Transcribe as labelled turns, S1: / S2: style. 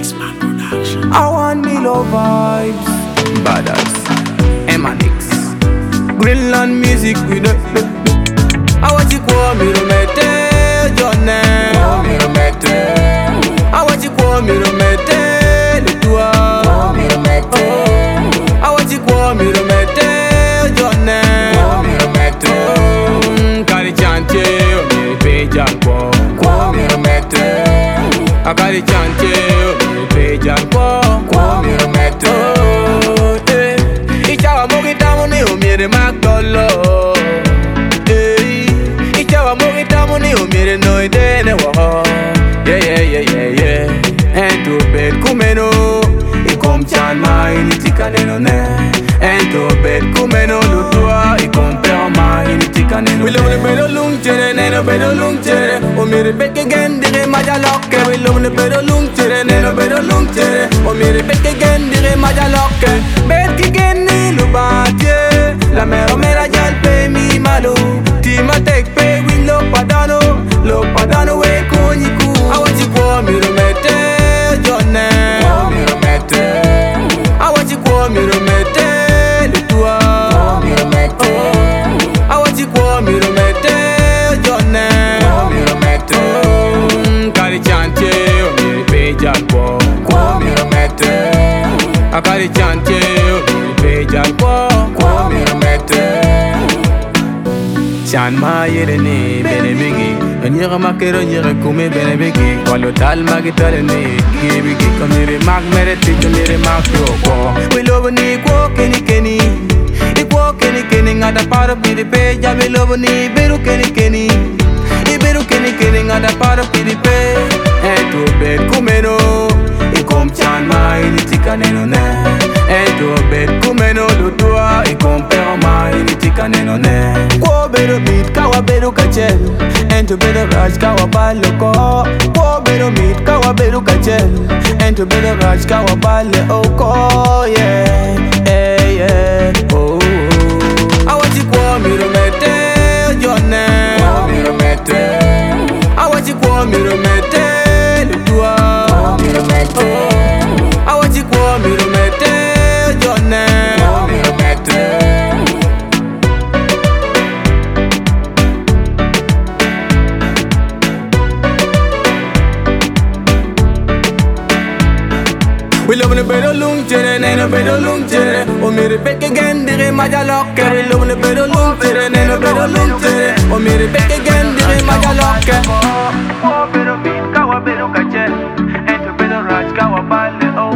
S1: I want me low vibes, badass, Emanix, Greenland music with the. I want you call me Romete, Johnny. Call me Romete. I want you call me Romete, le tua. Call me Romete. I want you call me Romete, Johnny. Call me Romete. Cari chante, o mi ripeja un po'. Call me Romete. I cari chante, o mi ripeja un po'. Call me Romete. Ichawa mogita muni o mi rimakolo. Umire no idene wa yeah ento bed kumeno ikom chana initika neno ne ento bed kumeno lutua ikom perma initika neno we love the bedo lung chere neno bedo lung chere umire beke gendire majaloke we love the bedo lung chere neno bedo lung chere umire beke gendire majaloke beki genni lubatie la mero mera jalpe mi malu tima tek pe we lo padano we konyiku. I want you call me Romete, Johnny. Call me Romete. I want you call me Romete, le tua. Call me Romete. I want you call me Romete, Johnny. Call me Romete. Cari chante, o mi ripeja un po'. Call me Romete. A cari chante, o mi ripeja un po'. Call me Romete. Chan ma yerene bene bigi Nyere makero nyere kume bene bigi Walo tal magitale ni Gibigi komire mag mereti komire mag yoko We love ni kwa keni keni Ikwa keni keni ngada para pidi peja We love ni beru keni keni Iberu keni keni ngada para pidi pe Eto bed kumeno Ikom chan ma initika neno ne Eto bed kumeno lutua Ikom pero ma initika neno ne Better meet kawa beru kachel Ento better raj kawa baloko Wo better meet kawa beru kachel Ento better raj kawa bale oko yeah oh I want you call me Romete Johnny Call me Romete I want you call me Romete le tua Call me Romete I want you call me Romete Johnny Call me Romete We love the bedo lung chere, neno bedo lung chere. O mi ripeke gendire majaloke. We love the bedo lung chere, neno bedo lung chere. O mi ripeke gendire majaloke. O bedo beat kawa bedo kache. Ento bedo raj kawa bale.